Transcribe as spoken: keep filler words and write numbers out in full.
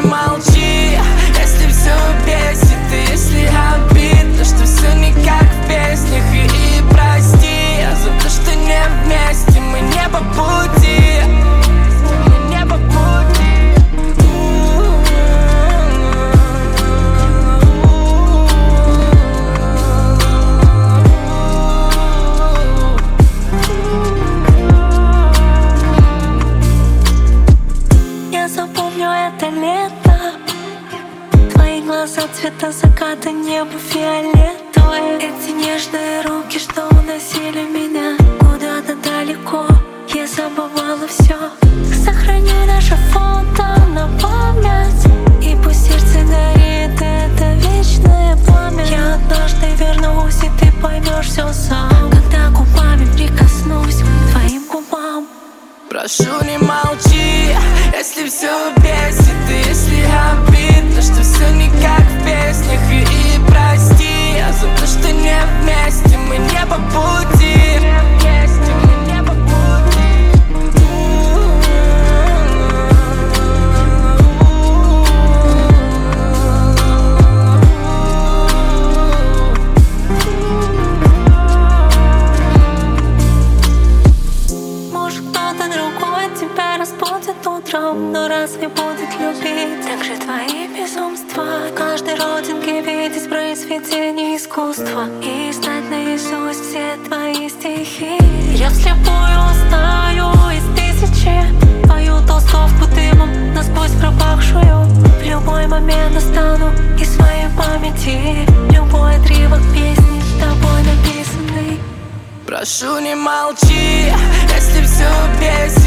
молчи, если все бесит, и если обидно, что все не как в песнях. И, и прости за то, что не вместе, мы не по пути, мы не по пути. Я запомню это лето, твои глаза цвета заката, небо фиолетовое. Эти нежные руки, что уносили меня куда-то далеко. Я забывала все. Сохраню наше фото на память, и пусть сердце горит, это вечное пламя. Я однажды вернусь, и ты поймешь все сам, когда губами прикоснусь к твоим губам. Прошу, не молчи, если все бесит, и если обидно, что все не как в песнях. И, и прости за то, что не вместе, мы не по пути, не вместе, мы не по пути. Может, кто-то другой тебя разбудит утром, но разве будет любить так же твои безумства? В каждой родинке видеть произведение искусства и знать наизусть все твои стихи. Я вслепую узнаю из тысячи твою толстовку дымом насквозь пропахшую. В любой момент достану из своей памяти любой отрывок песни, тобой написанный. Прошу, не молчи, если все бесит,